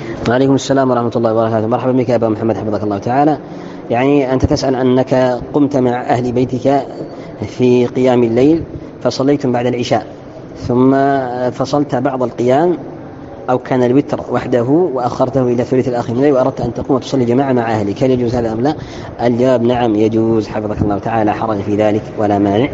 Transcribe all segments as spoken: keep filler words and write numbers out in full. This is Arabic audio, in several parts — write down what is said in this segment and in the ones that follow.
وعليكم السلام ورحمة الله وبركاته. مرحبا بك يا أبا محمد حفظك الله تعالى. يعني أنت تسأل أنك قمت مع أهل بيتك في قيام الليل فصليتم بعد العشاء ثم فصلت بعض القيام أو كان الوتر وحده وأخرته إلى ثلث الآخر من الليل وأردت أن تقوم وتصلي جماعة مع أهلك، هل يجوز هذا أم لا؟ الجواب نعم يجوز حفظك الله تعالى، حرج في ذلك ولا مانع.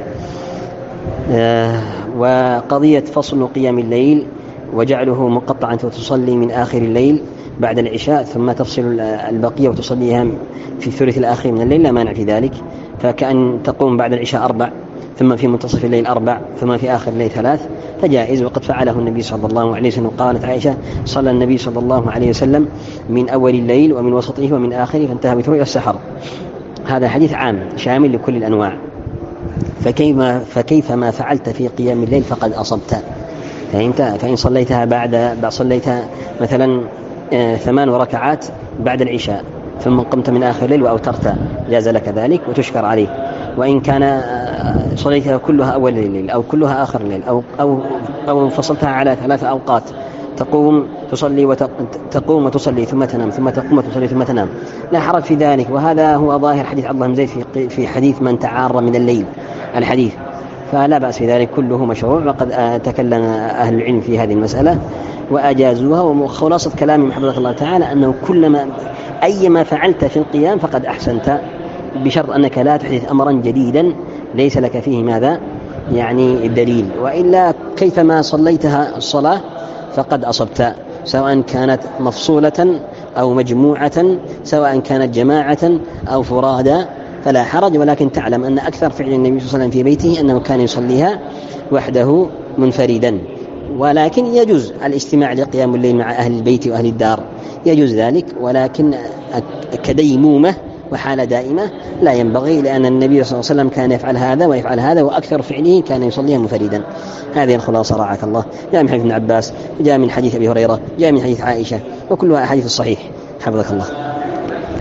آه وقضية فصل قيام الليل وجعله مقطعا وتصلي من آخر الليل بعد العشاء ثم تفصل البقية وتصليها في الثلث الآخر من الليل لا مانع في ذلك، فكأن تقوم بعد العشاء أربع ثم في منتصف الليل أربع ثم في آخر الليل ثلاث، فجائز وقد فعله النبي صلى الله عليه وسلم. قالت عائشة صلى النبي صلى الله عليه وسلم من أول الليل ومن وسطه ومن آخره فانتهى بثلث إلى السحر. هذا حديث عام شامل لكل الأنواع، فكيف, فكيف ما فعلت في قيام الليل فقد أصبت. فإنت فإن صليتها بعد صليتها مثلا ثمان ركعات بعد العشاء ثم قمت من آخر الليل وأوترت جاز لك ذلك وتشكر عليه. وإن كان صليتها كلها أول الليل أو كلها آخر الليل أو, أو, أو فصلتها على ثلاث أوقات، تقوم تصلي وتقوم وتصلي ثم تنام ثم تقوم وتصلي ثم تنام، لا حرج في ذلك. وهذا هو ظاهر حديث عبد الله بن زيد في, في حديث من تعار من الليل الحديث، فلا بأس في ذلك، كله مشروع. وقد تكلم أهل العلم في هذه المسألة وأجازوها. وخلاصة كلام حفظك الله تعالى أنه كلما أيما فعلت في القيام فقد أحسنت، بشرط أنك لا تحدث أمرا جديدا ليس لك فيه ماذا يعني الدليل، وإلا كيفما صليتها الصلاة فقد أصبت، سواء كانت مفصولة أو مجموعة، سواء كانت جماعة أو فرادى فلا حرج. ولكن تعلم أن أكثر فعل النبي صلى الله عليه وسلم في بيته أنه كان يصليها وحده منفردا، ولكن يجوز الاستماع لقيام الليل مع أهل البيت وأهل الدار، يجوز ذلك، ولكن كديمومة وحالة دائمة لا ينبغي، لأن النبي صلى الله عليه وسلم كان يفعل هذا ويفعل هذا، وأكثر فعله كان يصليها منفردا. هذه الخلاصة رعاك الله. جاء من حديث ابن عباس، جاء من حديث أبي هريرة، جاء من حديث عائشة، وكلها أحاديث الصحيح حفظك الله.